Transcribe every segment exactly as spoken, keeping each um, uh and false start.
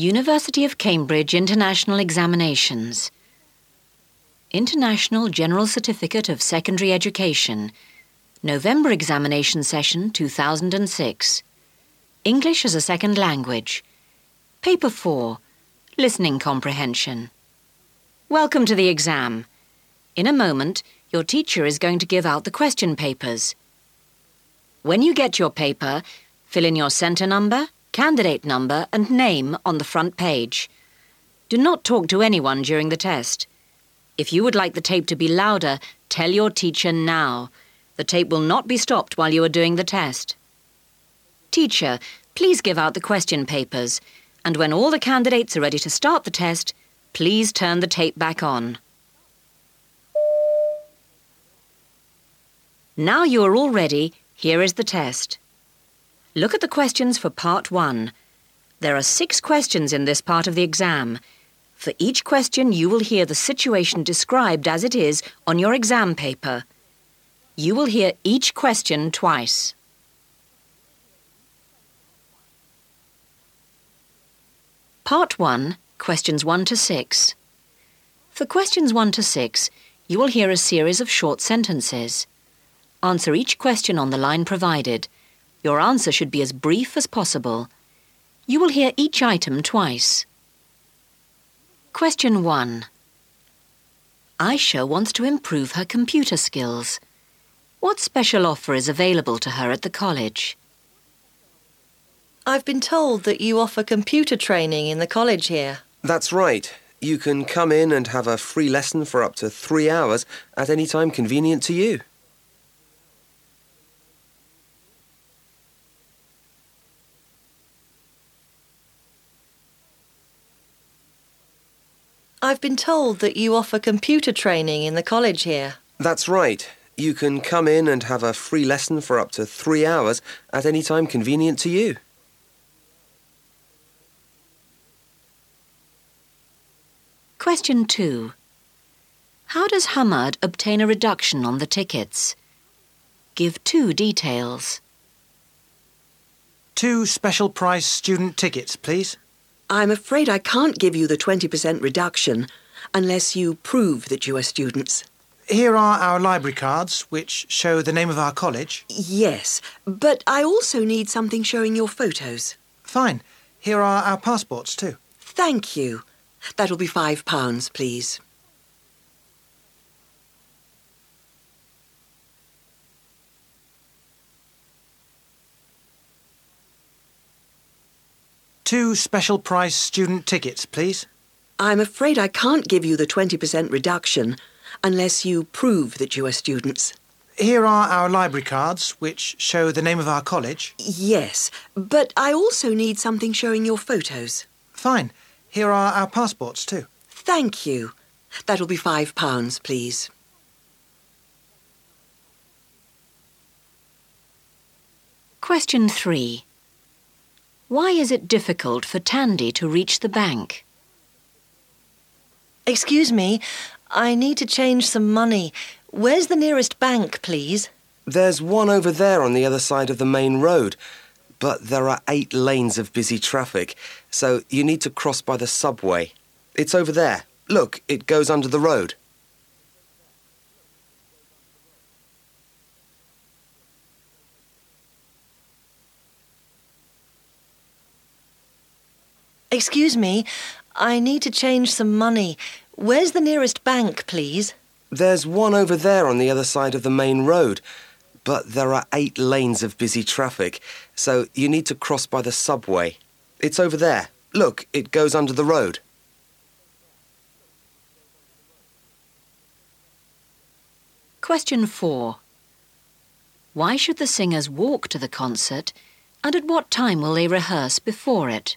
University of Cambridge International Examinations. International General Certificate of Secondary Education. November Examination Session two thousand six. English as a Second Language. Paper four. Listening Comprehension. Welcome to the exam. In a moment, your teacher is going to give out the question papers. When you get your paper, fill in your centre number, candidate number and name on the front page. Do not talk to anyone during the test. If you would like the tape to be louder, tell your teacher now. The tape will not be stopped while you are doing the test. Teacher, please give out the question papers, and when all the candidates are ready to start the test, please turn the tape back on. Now you are all ready, here is the test. Look at the questions for part one. There are six questions in this part of the exam. For each question, you will hear the situation described as it is on your exam paper. You will hear each question twice. Part one, questions one to six. For questions one to six, you will hear a series of short sentences. Answer each question on the line provided. Your answer should be as brief as possible. You will hear each item twice. Question one. Aisha wants to improve her computer skills. What special offer is available to her at the college? I've been told that you offer computer training in the college here. That's right. You can come in and have a free lesson for up to three hours at any time convenient to you. I've been told that you offer computer training in the college here. That's right. You can come in and have a free lesson for up to three hours at any time convenient to you. Question two. How does Hamad obtain a reduction on the tickets? Give two details. Two special price student tickets, please. I'm afraid I can't give you the twenty percent reduction unless you prove that you are students. Here are our library cards, which show the name of our college. Yes, but I also need something showing your photos. Fine. Here are our passports too. Thank you. That'll be five pounds, please. Two special price student tickets, please. I'm afraid I can't give you the twenty percent reduction unless you prove that you are students. Here are our library cards, which show the name of our college. Yes, but I also need something showing your photos. Fine. Here are our passports too. Thank you. That'll be five pounds, please. Question three. Why is it difficult for Tandy to reach the bank? Excuse me, I need to change some money. Where's the nearest bank, please? There's one over there on the other side of the main road, but there are eight lanes of busy traffic, so you need to cross by the subway. It's over there. Look, it goes under the road. Excuse me, I need to change some money. Where's the nearest bank, please? There's one over there on the other side of the main road, but there are eight lanes of busy traffic, so you need to cross by the subway. It's over there. Look, it goes under the road. Question four. Why should the singers walk to the concert, and at what time will they rehearse before it?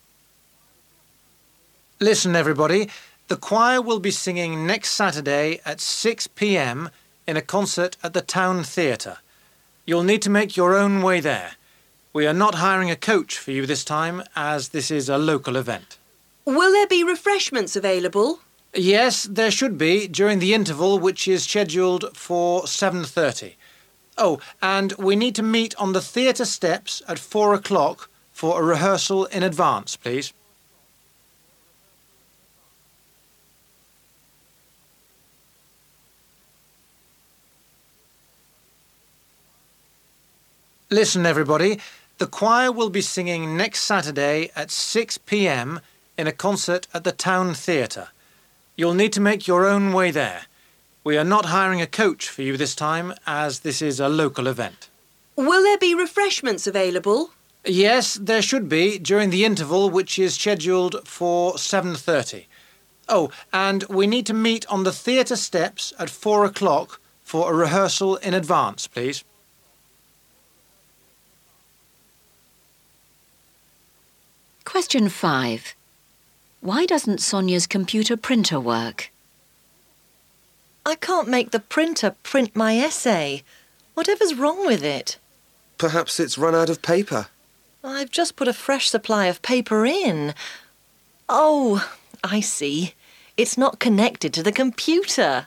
Listen, everybody. The choir will be singing next Saturday at six p m in a concert at the Town Theatre. You'll need to make your own way there. We are not hiring a coach for you this time, as this is a local event. Will there be refreshments available? Yes, there should be during the interval, which is scheduled for seven thirty. Oh, and we need to meet on the theatre steps at four o'clock for a rehearsal in advance, please. Listen, everybody. The choir will be singing next Saturday at six p m in a concert at the Town Theatre. You'll need to make your own way there. We are not hiring a coach for you this time, as this is a local event. Will there be refreshments available? Yes, there should be during the interval, which is scheduled for seven thirty. Oh, and we need to meet on the theatre steps at four o'clock for a rehearsal in advance, please. Question five. Why doesn't Sonia's computer printer work? I can't make the printer print my essay. Whatever's wrong with it? Perhaps it's run out of paper. I've just put a fresh supply of paper in. Oh, I see. It's not connected to the computer.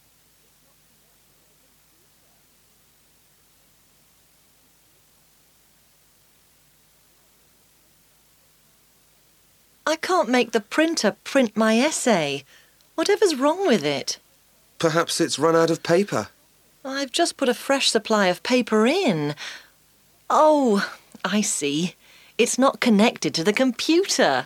I can't make the printer print my essay. Whatever's wrong with it? Perhaps it's run out of paper. I've just put a fresh supply of paper in. Oh, I see. It's not connected to the computer.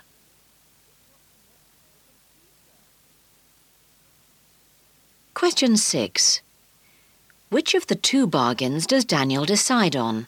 Question six. Which of the two bargains does Daniel decide on?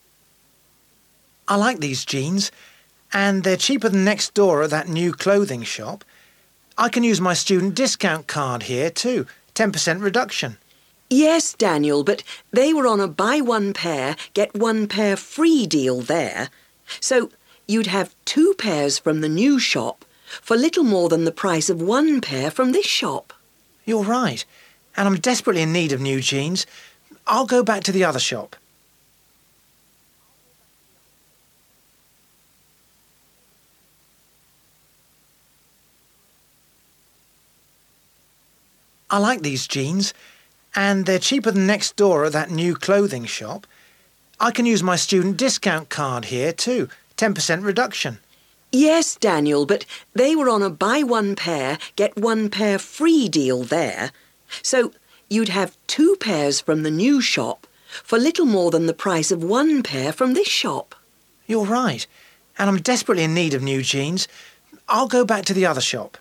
I like these jeans, and they're cheaper than next door at that new clothing shop. I can use my student discount card here too, ten percent reduction. Yes, Daniel, but they were on a buy one pair, get one pair free deal there. So you'd have two pairs from the new shop for little more than the price of one pair from this shop. You're right, and I'm desperately in need of new jeans. I'll go back to the other shop. I like these jeans, and they're cheaper than next door at that new clothing shop. I can use my student discount card here too, ten percent reduction. Yes, Daniel, but they were on a buy one pair, get one pair free deal there. So you'd have two pairs from the new shop for little more than the price of one pair from this shop. You're right, and I'm desperately in need of new jeans. I'll go back to the other shop.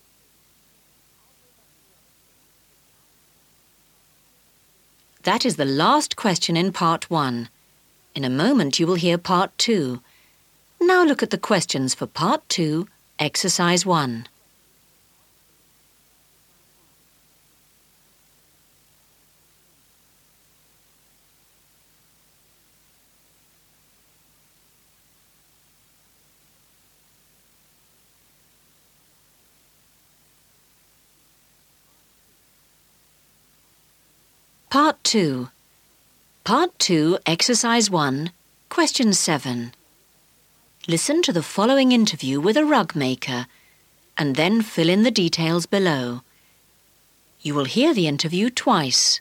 That is the last question in part one. In a moment you will hear part two. Now look at the questions for part two, exercise one. Part two. Part two, exercise one, question seven. Listen to the following interview with a rug maker and then fill in the details below. You will hear the interview twice.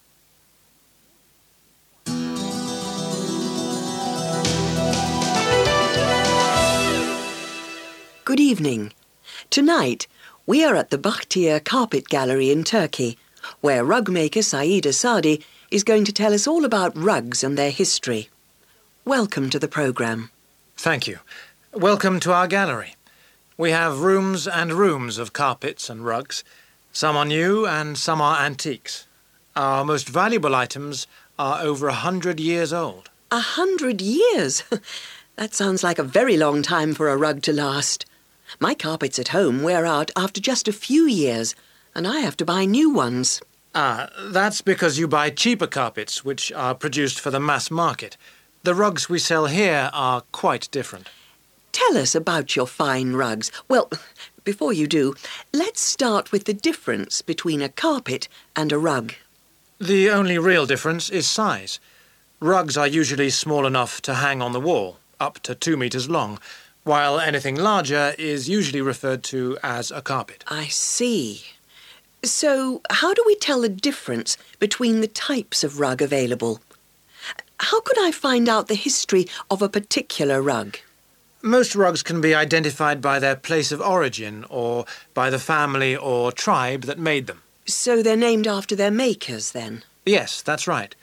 Good evening. Tonight, we are at the Bakhtiar Carpet Gallery in Turkey, where rug maker Saeed Asadi is going to tell us all about rugs and their history. Welcome to the programme. Thank you. Welcome to our gallery. We have rooms and rooms of carpets and rugs. Some are new and some are antiques. Our most valuable items are over a hundred years old. A hundred years? That sounds like a very long time for a rug to last. My carpets at home wear out after just a few years, and I have to buy new ones. Ah, that's because you buy cheaper carpets, which are produced for the mass market. The rugs we sell here are quite different. Tell us about your fine rugs. Well, before you do, let's start with the difference between a carpet and a rug. The only real difference is size. Rugs are usually small enough to hang on the wall, up to two metres long, while anything larger is usually referred to as a carpet. I see. So, how do we tell the difference between the types of rug available? How could I find out the history of a particular rug? Most rugs can be identified by their place of origin or by the family or tribe that made them. So they're named after their makers, then? Yes, that's right.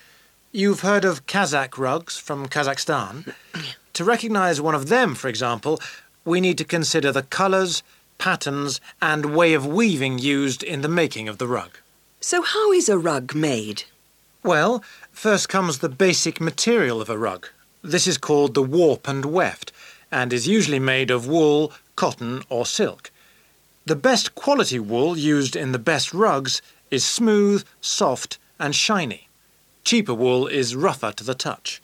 You've heard of Kazakh rugs from Kazakhstan. To recognise one of them, for example, we need to consider the colours, patterns and way of weaving used in the making of the rug. So how is a rug made? Well, first comes the basic material of a rug. This is called the warp and weft, and is usually made of wool, cotton or silk. The best quality wool used in the best rugs is smooth, soft and shiny. Cheaper wool is rougher to the touch.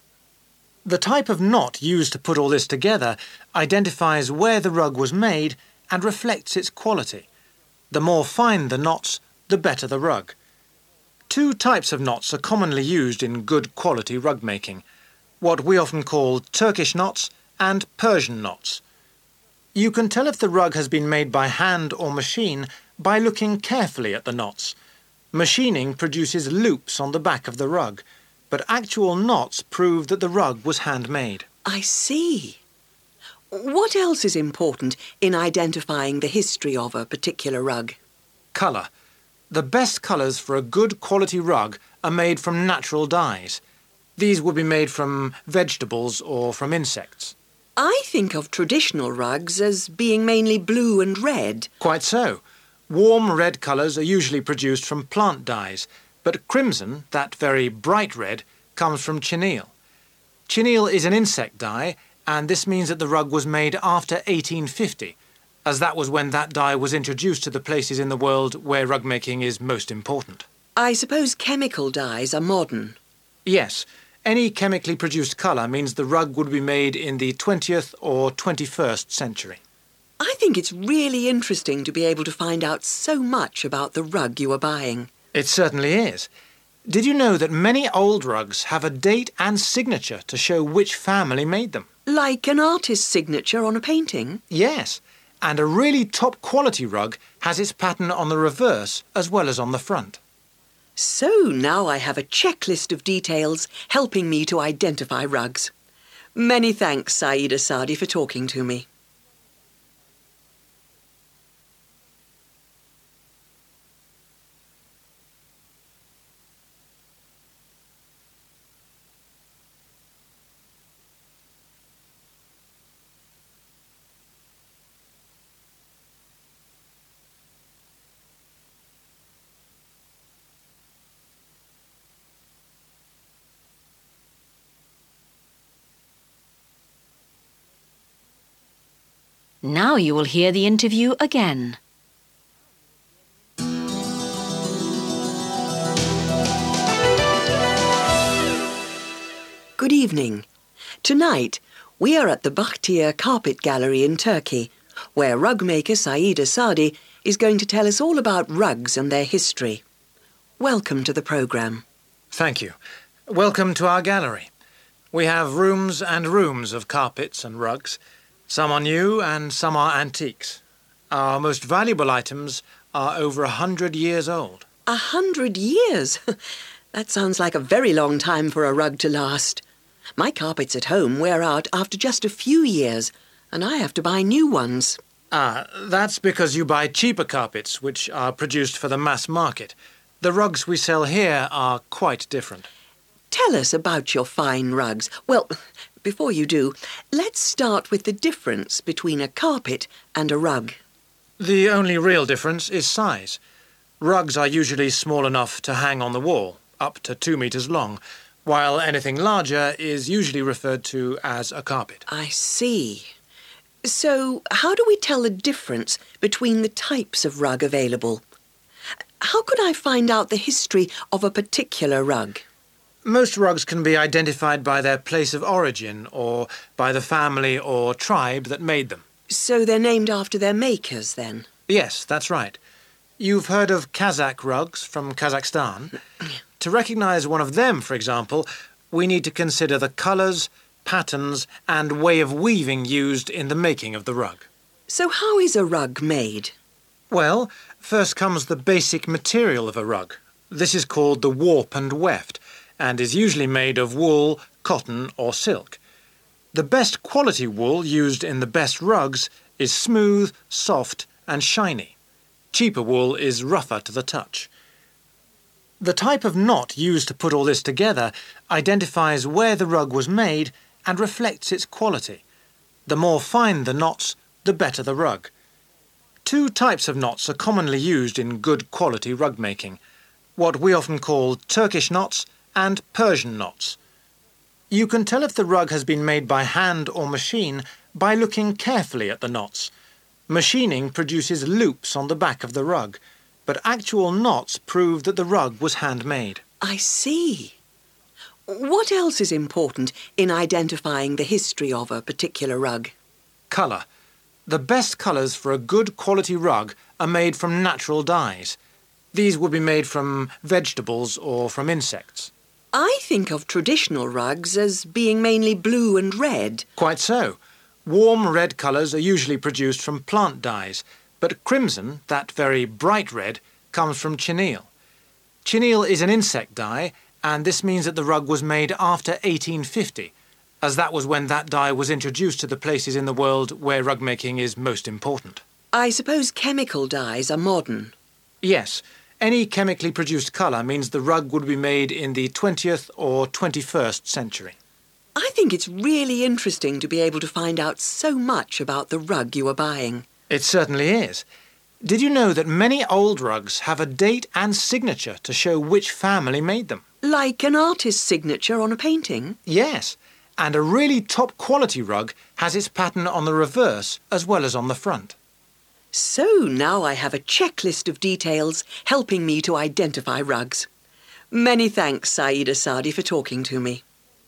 The type of knot used to put all this together identifies where the rug was made and reflects its quality. The more fine the knots, the better the rug. Two types of knots are commonly used in good quality rug making, what we often call Turkish knots and Persian knots. You can tell if the rug has been made by hand or machine by looking carefully at the knots. Machining produces loops on the back of the rug, but actual knots prove that the rug was handmade. I see. What else is important in identifying the history of a particular rug? Colour. The best colours for a good quality rug are made from natural dyes. These would be made from vegetables or from insects. I think of traditional rugs as being mainly blue and red. Quite so. Warm red colours are usually produced from plant dyes, but crimson, that very bright red, comes from chenille. Chenille is an insect dye, and this means that the rug was made after eighteen fifty, as that was when that dye was introduced to the places in the world where rug making is most important. I suppose chemical dyes are modern. Yes. Any chemically produced colour means the rug would be made in the twentieth or twenty-first century. I think it's really interesting to be able to find out so much about the rug you are buying. It certainly is. Did you know that many old rugs have a date and signature to show which family made them? Like an artist's signature on a painting? Yes, and a really top-quality rug has its pattern on the reverse as well as on the front. So now I have a checklist of details helping me to identify rugs. Many thanks, Saeeda Sadi, for talking to me. Now you will hear the interview again. Good evening. Tonight, we are at the Bakhtiar Carpet Gallery in Turkey, where rug maker Saeeda Sadi is going to tell us all about rugs and their history. Welcome to the programme. Thank you. Welcome to our gallery. We have rooms and rooms of carpets and rugs. Some are new and some are antiques. Our most valuable items are over a hundred years old. A hundred years? That sounds like a very long time for a rug to last. My carpets at home wear out after just a few years, and I have to buy new ones. Ah, that's because you buy cheaper carpets, which are produced for the mass market. The rugs we sell here are quite different. Tell us about your fine rugs. Well, before you do, let's start with the difference between a carpet and a rug. The only real difference is size. Rugs are usually small enough to hang on the wall, up to two metres long, while anything larger is usually referred to as a carpet. I see. So, how do we tell the difference between the types of rug available? How could I find out the history of a particular rug? Most rugs can be identified by their place of origin or by the family or tribe that made them. So they're named after their makers, then? Yes, that's right. You've heard of Kazakh rugs from Kazakhstan. To recognise one of them, for example, we need to consider the colours, patterns and way of weaving used in the making of the rug. So how is a rug made? Well, first comes the basic material of a rug. This is called the warp and weft, and is usually made of wool, cotton or silk. The best quality wool used in the best rugs is smooth, soft and shiny. Cheaper wool is rougher to the touch. The type of knot used to put all this together identifies where the rug was made and reflects its quality. The more fine the knots, the better the rug. Two types of knots are commonly used in good quality rug making, what we often call Turkish knots and Persian knots. You can tell if the rug has been made by hand or machine by looking carefully at the knots. Machining produces loops on the back of the rug, but actual knots prove that the rug was handmade. I see. What else is important in identifying the history of a particular rug? Colour. The best colours for a good quality rug are made from natural dyes. These would be made from vegetables or from insects. I think of traditional rugs as being mainly blue and red. Quite so. Warm red colours are usually produced from plant dyes, but crimson, that very bright red, comes from chenille. Chenille is an insect dye, and this means that the rug was made after eighteen fifty, as that was when that dye was introduced to the places in the world where rug making is most important. I suppose chemical dyes are modern. Yes. Any chemically produced colour means the rug would be made in the twentieth or twenty-first century. I think it's really interesting to be able to find out so much about the rug you are buying. It certainly is. Did you know that many old rugs have a date and signature to show which family made them? Like an artist's signature on a painting? Yes, and a really top-quality rug has its pattern on the reverse as well as on the front. So now I have a checklist of details helping me to identify rugs. Many thanks, Saeeda Sadi, for talking to me.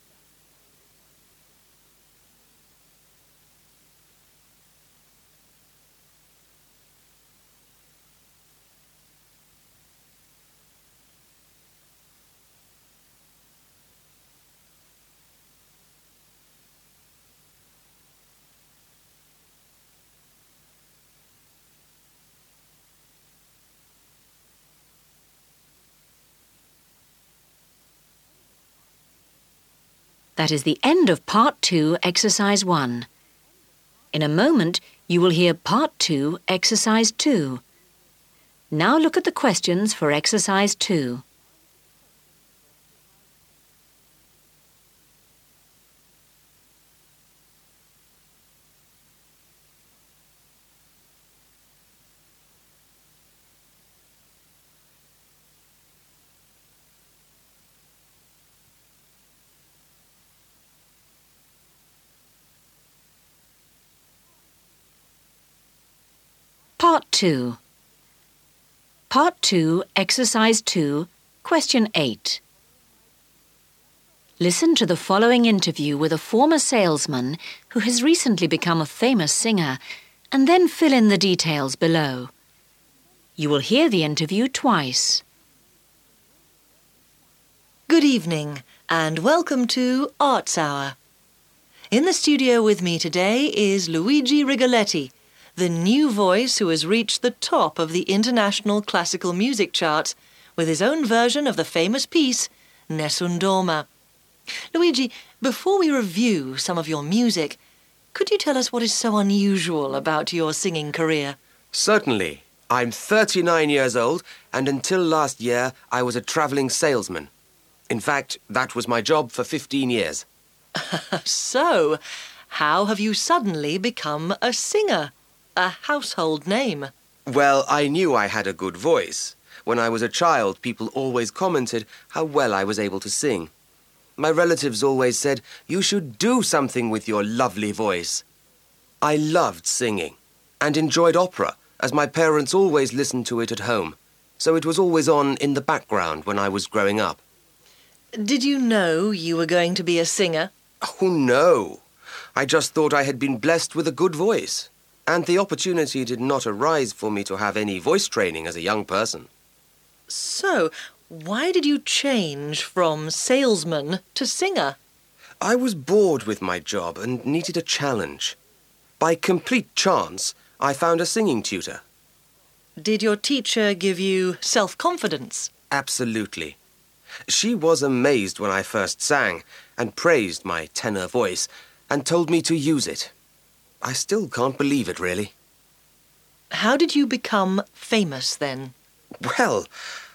That is the end of Part two, Exercise one. In a moment, you will hear Part two, Exercise two. Now look at the questions for Exercise two. Part two. Part two, Exercise two, Question eight. Listen to the following interview with a former salesman who has recently become a famous singer, and then fill in the details below. You will hear the interview twice. Good evening and welcome to Arts Hour. In the studio with me today is Luigi Rigoletti, the new voice who has reached the top of the international classical music charts with his own version of the famous piece, Nessun Dorma. Luigi, before we review some of your music, could you tell us what is so unusual about your singing career? Certainly. I'm thirty-nine years old, and until last year I was a travelling salesman. In fact, that was my job for fifteen years. So, how have you suddenly become a singer? A household name. Well, I knew I had a good voice. When I was a child, people always commented how well I was able to sing. My relatives always said, "You should do something with your lovely voice." I loved singing and enjoyed opera, as my parents always listened to it at home, so it was always on in the background when I was growing up. Did you know you were going to be a singer? Oh, no. I just thought I had been blessed with a good voice. And the opportunity did not arise for me to have any voice training as a young person. So, why did you change from salesman to singer? I was bored with my job and needed a challenge. By complete chance, I found a singing tutor. Did your teacher give you self-confidence? Absolutely. She was amazed when I first sang and praised my tenor voice and told me to use it. I still can't believe it, really. How did you become famous then? Well,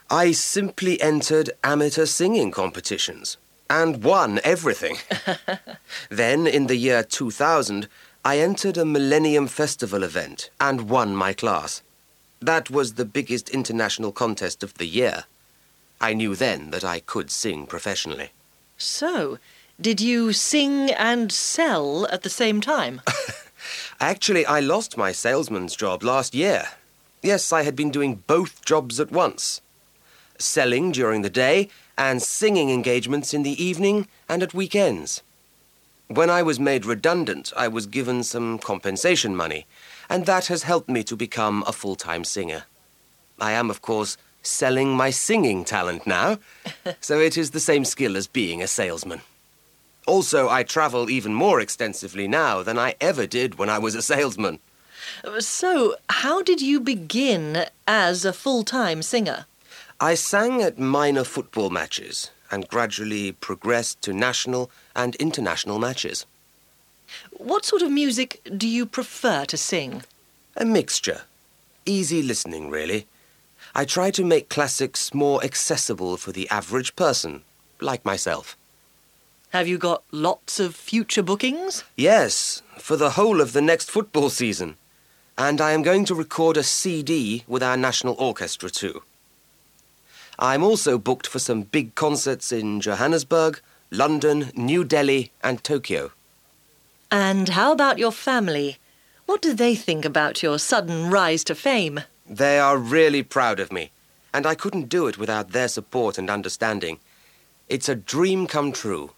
I simply entered amateur singing competitions and won everything. Then, in the year two thousand, I entered a Millennium Festival event and won my class. That was the biggest international contest of the year. I knew then that I could sing professionally. So, did you sing and sell at the same time? Actually, I lost my salesman's job last year. Yes, I had been doing both jobs at once. Selling during the day and singing engagements in the evening and at weekends. When I was made redundant, I was given some compensation money, and that has helped me to become a full-time singer. I am, of course, selling my singing talent now, so it is the same skill as being a salesman. Also, I travel even more extensively now than I ever did when I was a salesman. So, how did you begin as a full-time singer? I sang at minor football matches and gradually progressed to national and international matches. What sort of music do you prefer to sing? A mixture. Easy listening, really. I try to make classics more accessible for the average person, like myself. Have you got lots of future bookings? Yes, for the whole of the next football season. And I am going to record a C D with our national orchestra too. I'm also booked for some big concerts in Johannesburg, London, New Delhi and Tokyo. And how about your family? What do they think about your sudden rise to fame? They are really proud of me, and I couldn't do it without their support and understanding. It's a dream come true.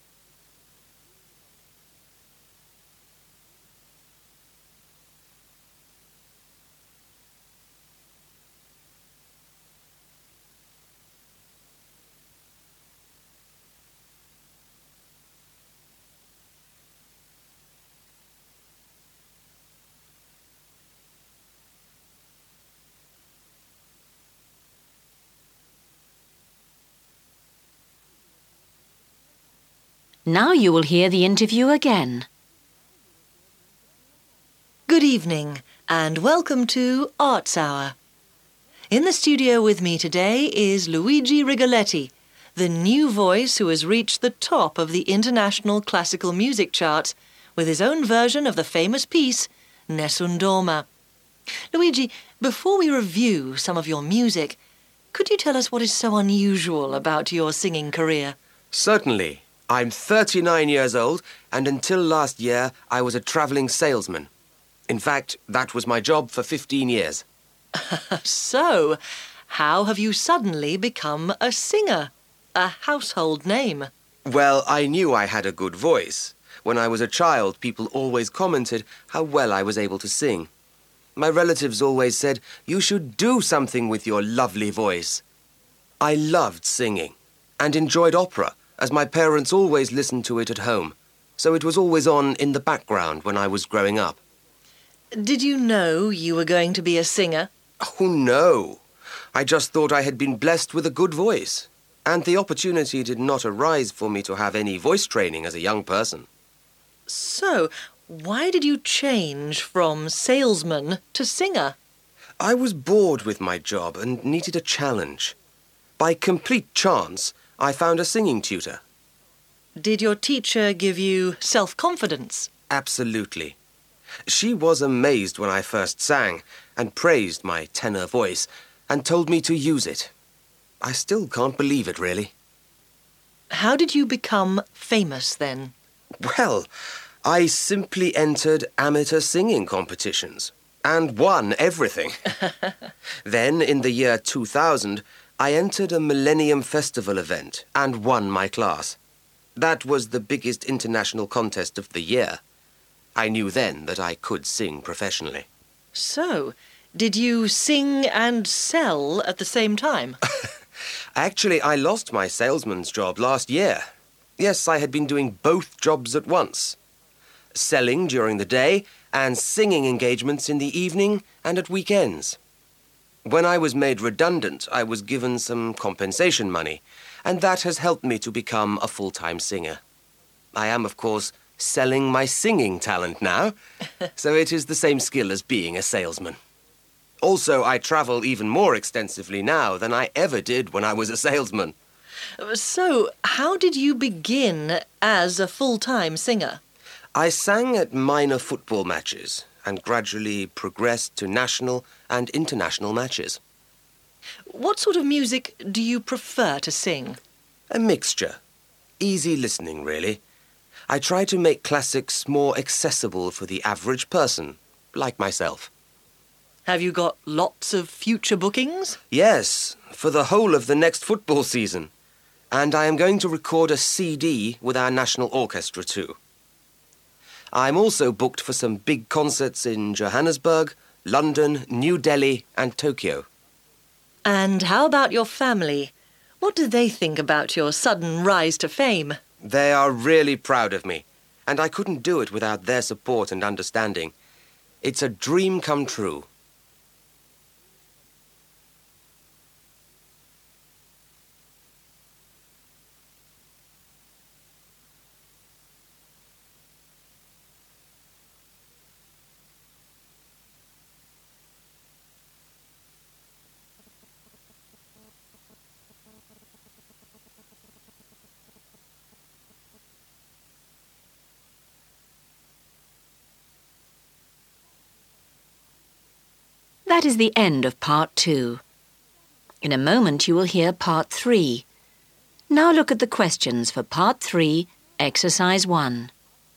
Now you will hear the interview again. Good evening and welcome to Arts Hour. In the studio with me today is Luigi Rigoletti, the new voice who has reached the top of the international classical music charts with his own version of the famous piece, Nessun Dorma. Luigi, before we review some of your music, could you tell us what is so unusual about your singing career? Certainly. I'm thirty-nine years old, and until last year, I was a travelling salesman. In fact, that was my job for fifteen years. So, how have you suddenly become a singer? A household name. Well, I knew I had a good voice. When I was a child, people always commented how well I was able to sing. My relatives always said, "You should do something with your lovely voice." I loved singing and enjoyed opera, as my parents always listened to it at home, so it was always on in the background when I was growing up. Did you know you were going to be a singer? Oh, no. I just thought I had been blessed with a good voice, and the opportunity did not arise for me to have any voice training as a young person. So, why did you change from salesman to singer? I was bored with my job and needed a challenge. By complete chance, I found a singing tutor. Did your teacher give you self-confidence? Absolutely. She was amazed when I first sang and praised my tenor voice and told me to use it. I still can't believe it, really. How did you become famous then? Well, I simply entered amateur singing competitions and won everything. Then, in the year two thousand, I entered a Millennium Festival event and won my class. That was the biggest international contest of the year. I knew then that I could sing professionally. So, did you sing and sell at the same time? Actually, I lost my salesman's job last year. Yes, I had been doing both jobs at once. Selling during the day and singing engagements in the evening and at weekends. When I was made redundant, I was given some compensation money, and that has helped me to become a full-time singer. I am, of course, selling my singing talent now, so it is the same skill as being a salesman. Also, I travel even more extensively now than I ever did when I was a salesman. So, how did you begin as a full-time singer? I sang at minor football matches and gradually progressed to national and international matches. What sort of music do you prefer to sing? A mixture. Easy listening, really. I try to make classics more accessible for the average person, like myself. Have you got lots of future bookings? Yes, for the whole of the next football season. And I am going to record a C D with our national orchestra too. I'm also booked for some big concerts in Johannesburg, London, New Delhi and Tokyo. And how about your family? What do they think about your sudden rise to fame? They are really proud of me, and I couldn't do it without their support and understanding. It's a dream come true. That is the end of part two. In a moment you will hear part three. Now look at the questions for part three, exercise one.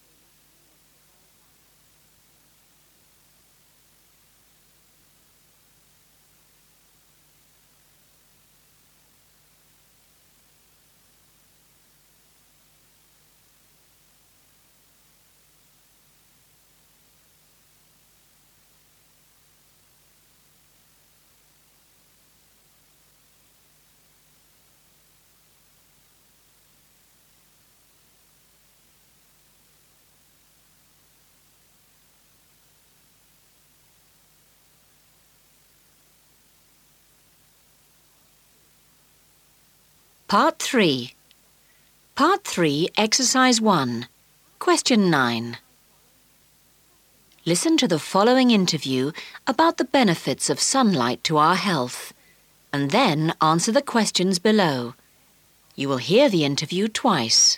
Part three. Part three, exercise one. Question nine. Listen to the following interview about the benefits of sunlight to our health, and then answer the questions below. You will hear the interview twice.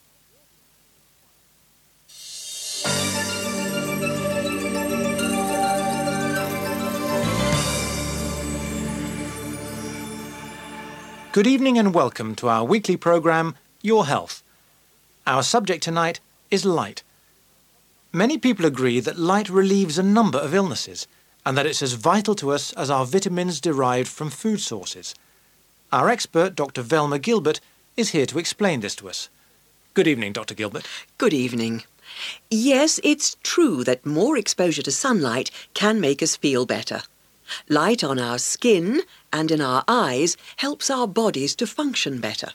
Good evening and welcome to our weekly programme, Your Health. Our subject tonight is light. Many people agree that light relieves a number of illnesses and that it's as vital to us as our vitamins derived from food sources. Our expert, Doctor Velma Gilbert, is here to explain this to us. Good evening, Doctor Gilbert. Good evening. Yes, it's true that more exposure to sunlight can make us feel better. Light on our skin and in our eyes helps our bodies to function better.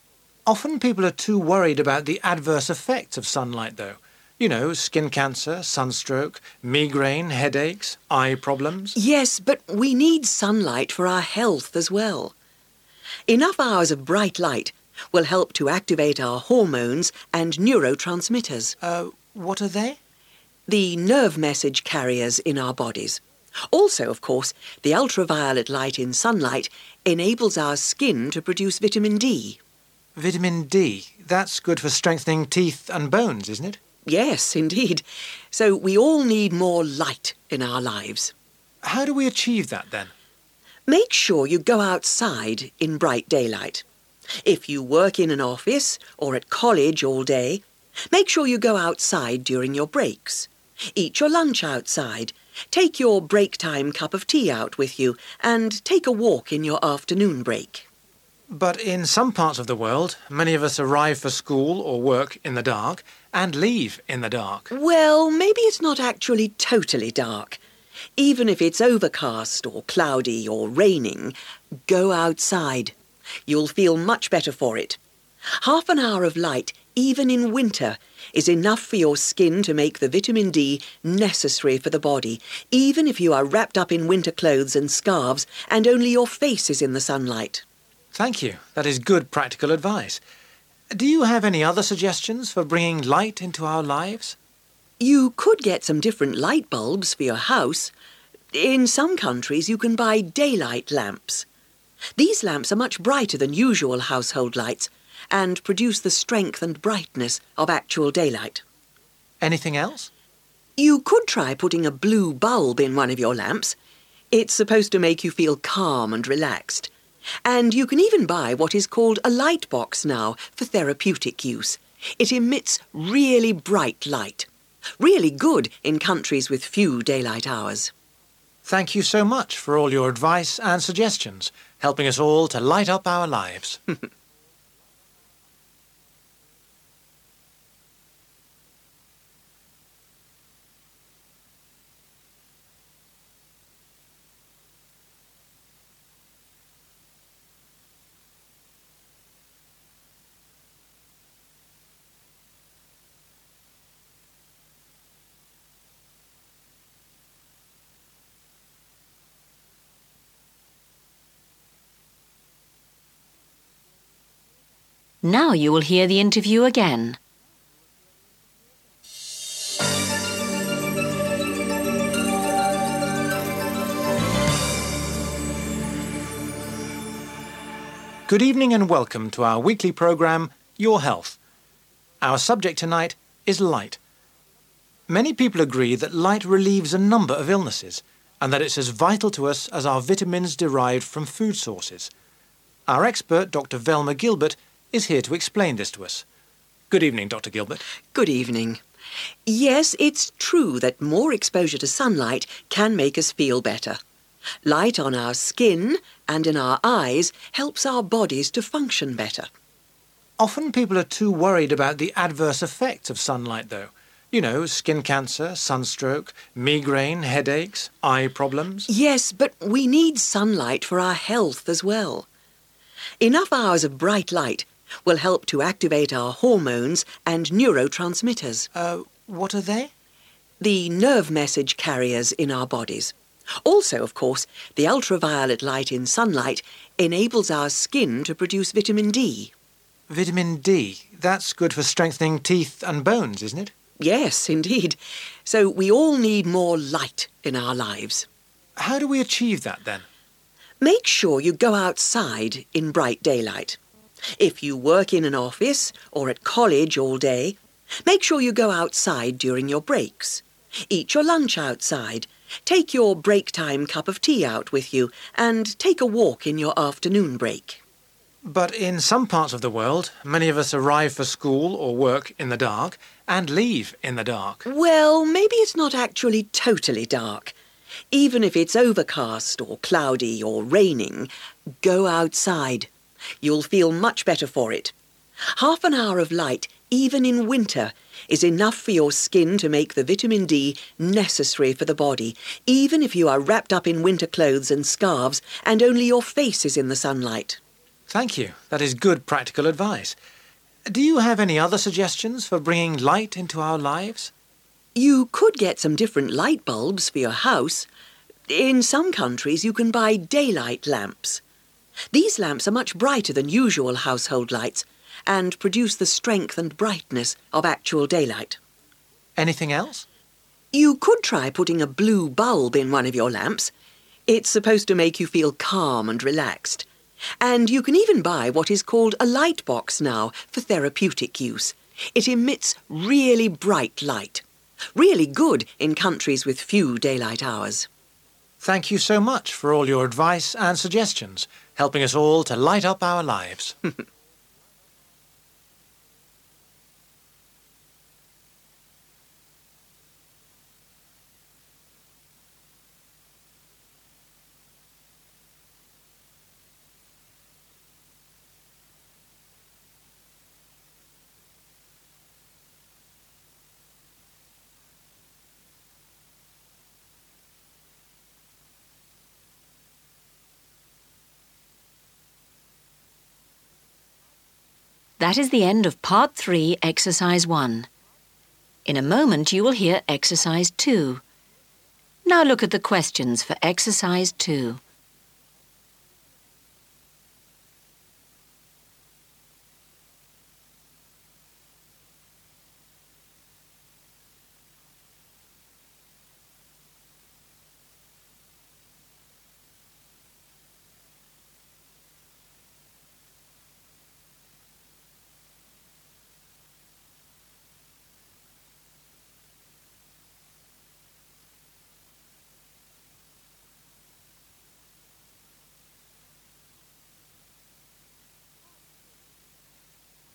Often people are too worried about the adverse effects of sunlight, though. You know, skin cancer, sunstroke, migraine, headaches, eye problems. Yes, but we need sunlight for our health as well. Enough hours of bright light will help to activate our hormones and neurotransmitters. Uh, what are they? The nerve message carriers in our bodies. Also, of course, the ultraviolet light in sunlight enables our skin to produce vitamin D. Vitamin D. That's good for strengthening teeth and bones, isn't it? Yes, indeed. So we all need more light in our lives. How do we achieve that, then? Make sure you go outside in bright daylight. If you work in an office or at college all day, make sure you go outside during your breaks. Eat your lunch outside. Take your break time cup of tea out with you and take a walk in your afternoon break. But in some parts of the world, many of us arrive for school or work in the dark and leave in the dark. Well, maybe it's not actually totally dark. Even if it's overcast or cloudy or raining, go outside. You'll feel much better for it. Half an hour of light, even in winter, is enough for your skin to make the vitamin D necessary for the body, even if you are wrapped up in winter clothes and scarves and only your face is in the sunlight. Thank you. That is good practical advice. Do you have any other suggestions for bringing light into our lives? You could get some different light bulbs for your house. In some countries, you can buy daylight lamps. These lamps are much brighter than usual household lights and produce the strength and brightness of actual daylight. Anything else? You could try putting a blue bulb in one of your lamps. It's supposed to make you feel calm and relaxed. And you can even buy what is called a light box now for therapeutic use. It emits really bright light. Really good in countries with few daylight hours. Thank you so much for all your advice and suggestions, helping us all to light up our lives. Now you will hear the interview again. Good evening and welcome to our weekly programme, Your Health. Our subject tonight is light. Many people agree that light relieves a number of illnesses and that it's as vital to us as our vitamins derived from food sources. Our expert, Doctor Velma Gilbert, is here to explain this to us. Good evening, Doctor Gilbert. Good evening. Yes, it's true that more exposure to sunlight can make us feel better. Light on our skin and in our eyes helps our bodies to function better. Often people are too worried about the adverse effects of sunlight, though. You know, skin cancer, sunstroke, migraine, headaches, eye problems. Yes, but we need sunlight for our health as well. Enough hours of bright light will help to activate our hormones and neurotransmitters. Uh, what are they? The nerve message carriers in our bodies. Also, of course, the ultraviolet light in sunlight enables our skin to produce vitamin D. Vitamin D. That's good for strengthening teeth and bones, isn't it? Yes, indeed. So we all need more light in our lives. How do we achieve that, then? Make sure you go outside in bright daylight. If you work in an office or at college all day, make sure you go outside during your breaks. Eat your lunch outside. Take your break time cup of tea out with you and take a walk in your afternoon break. But in some parts of the world, many of us arrive for school or work in the dark and leave in the dark. Well, maybe it's not actually totally dark. Even if it's overcast or cloudy or raining, go outside. You'll feel much better for it. Half an hour of light, even in winter, is enough for your skin to make the vitamin D necessary for the body, even if you are wrapped up in winter clothes and scarves and only your face is in the sunlight. Thank you. That is good practical advice. Do you have any other suggestions for bringing light into our lives? You could get some different light bulbs for your house. In some countries, you can buy daylight lamps. These lamps are much brighter than usual household lights and produce the strength and brightness of actual daylight. Anything else? You could try putting a blue bulb in one of your lamps. It's supposed to make you feel calm and relaxed. And you can even buy what is called a light box now for therapeutic use. It emits really bright light. Really good in countries with few daylight hours. Thank you so much for all your advice and suggestions, helping us all to light up our lives. That is the end of Part three, Exercise one. In a moment you will hear Exercise two. Now look at the questions for Exercise two.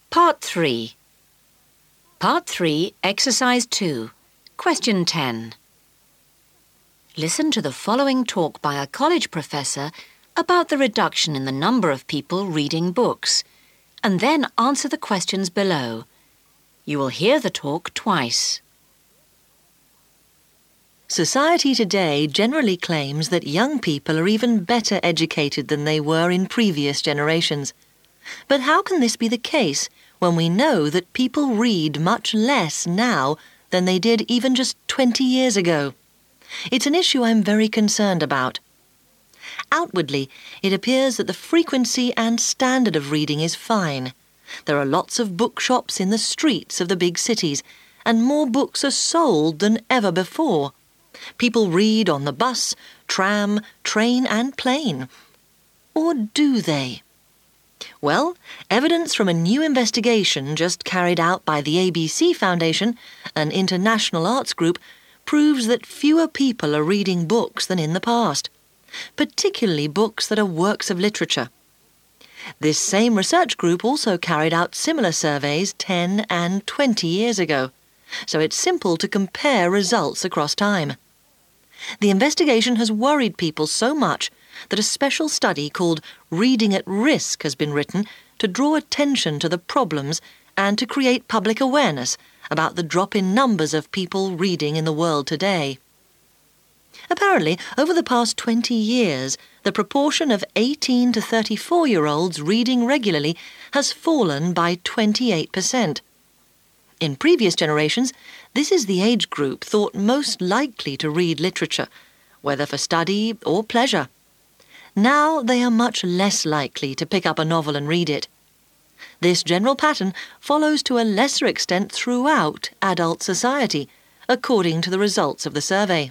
Part three. Part three, Exercise two. Question ten. Listen to the following talk by a college professor about the reduction in the number of people reading books, and then answer the questions below. You will hear the talk twice. Society today generally claims that young people are even better educated than they were in previous generations. But how can this be the case when we know that people read much less now than they did even just twenty years ago? It's an issue I'm very concerned about. Outwardly, it appears that the frequency and standard of reading is fine. There are lots of bookshops in the streets of the big cities, and more books are sold than ever before. People read on the bus, tram, train and plane. Or do they? Well, evidence from a new investigation just carried out by the A B C Foundation, an international arts group, proves that fewer people are reading books than in the past, particularly books that are works of literature. This same research group also carried out similar surveys ten and twenty years ago, so it's simple to compare results across time. The investigation has worried people so much that a special study called Reading at Risk has been written to draw attention to the problems and to create public awareness about the drop in numbers of people reading in the world today. Apparently, over the past twenty years, the proportion of eighteen to thirty-four-year-olds reading regularly has fallen by twenty-eight percent. In previous generations, this is the age group thought most likely to read literature, whether for study or pleasure. Now they are much less likely to pick up a novel and read it. This general pattern follows to a lesser extent throughout adult society, according to the results of the survey.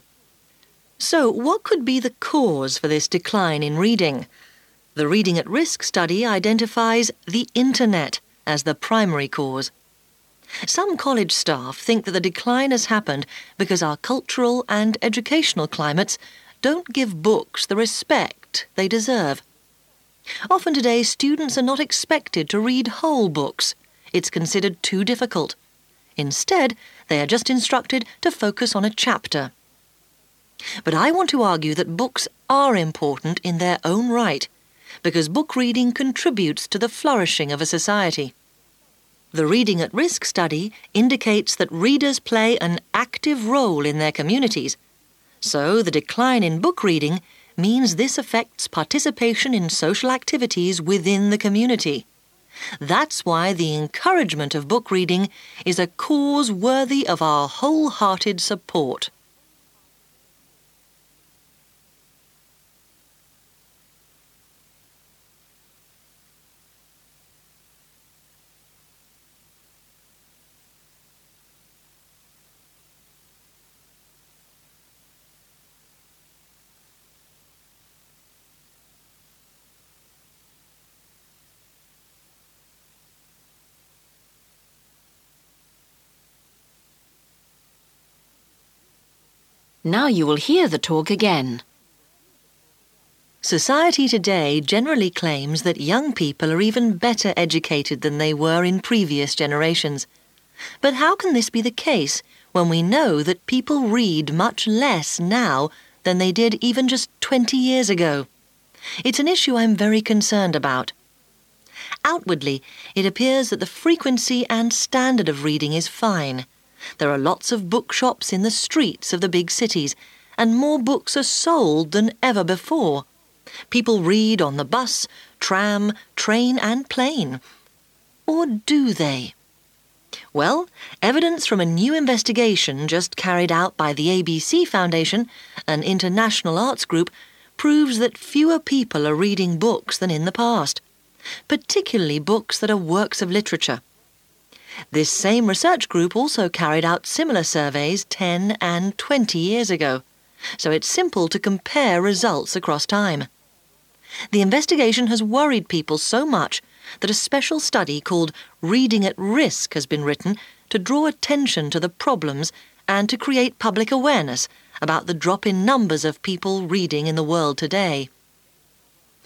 So, what could be the cause for this decline in reading? The Reading at Risk study identifies the Internet as the primary cause. Some college staff think that the decline has happened because our cultural and educational climates don't give books the respect they deserve. Often today, students are not expected to read whole books. It's considered too difficult. Instead, they are just instructed to focus on a chapter. But I want to argue that books are important in their own right, because book reading contributes to the flourishing of a society. The Reading at Risk study indicates that readers play an active role in their communities, so the decline in book reading means this affects participation in social activities within the community. That's why the encouragement of book reading is a cause worthy of our wholehearted support. Now you will hear the talk again. Society today generally claims that young people are even better educated than they were in previous generations. But how can this be the case when we know that people read much less now than they did even just twenty years ago? It's an issue I'm very concerned about. Outwardly, it appears that the frequency and standard of reading is fine. There are lots of bookshops in the streets of the big cities, and more books are sold than ever before. People read on the bus, tram, train and plane. Or do they? Well, evidence from a new investigation just carried out by the A B C Foundation, an international arts group, proves that fewer people are reading books than in the past, particularly books that are works of literature. This same research group also carried out similar surveys ten and twenty years ago, so it's simple to compare results across time. The investigation has worried people so much that a special study called Reading at Risk has been written to draw attention to the problems and to create public awareness about the drop in numbers of people reading in the world today.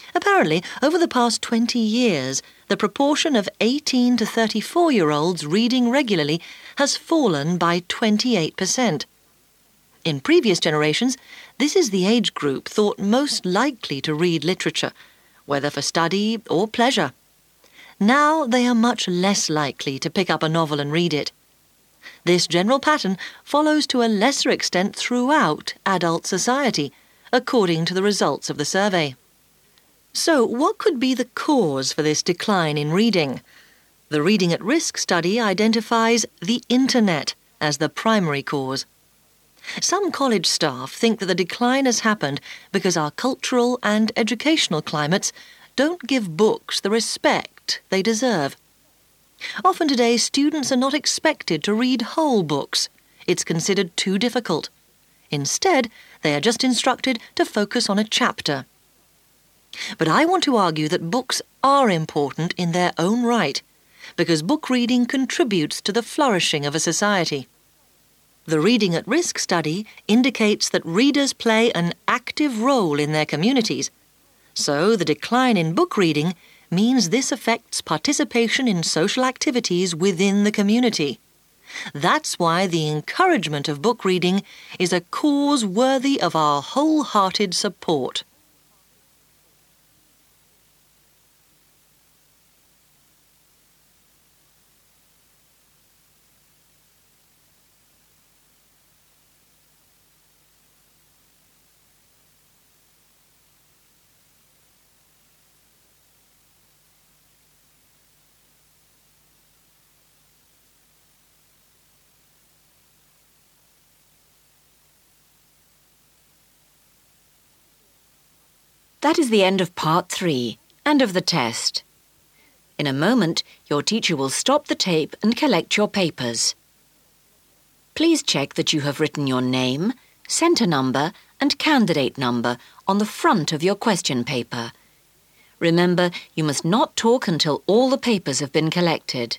Apparently, over the past twenty years, the proportion of eighteen to thirty-four-year-olds reading regularly has fallen by twenty-eight percent. In previous generations, this is the age group thought most likely to read literature, whether for study or pleasure. Now they are much less likely to pick up a novel and read it. This general pattern follows to a lesser extent throughout adult society, according to the results of the survey. So, what could be the cause for this decline in reading? The Reading at Risk study identifies the Internet as the primary cause. Some college staff think that the decline has happened because our cultural and educational climates don't give books the respect they deserve. Often today, students are not expected to read whole books. It's considered too difficult. Instead, they are just instructed to focus on a chapter. But I want to argue that books are important in their own right, because book reading contributes to the flourishing of a society. The Reading at Risk study indicates that readers play an active role in their communities, so the decline in book reading means this affects participation in social activities within the community. That's why the encouragement of book reading is a cause worthy of our wholehearted support. That is the end of part three and of the test. In a moment, your teacher will stop the tape and collect your papers. Please check that you have written your name, centre number and candidate number on the front of your question paper. Remember, you must not talk until all the papers have been collected.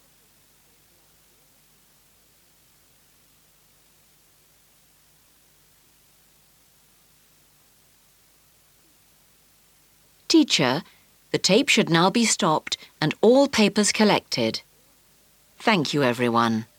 Teacher, the tape should now be stopped and all papers collected. Thank you, everyone.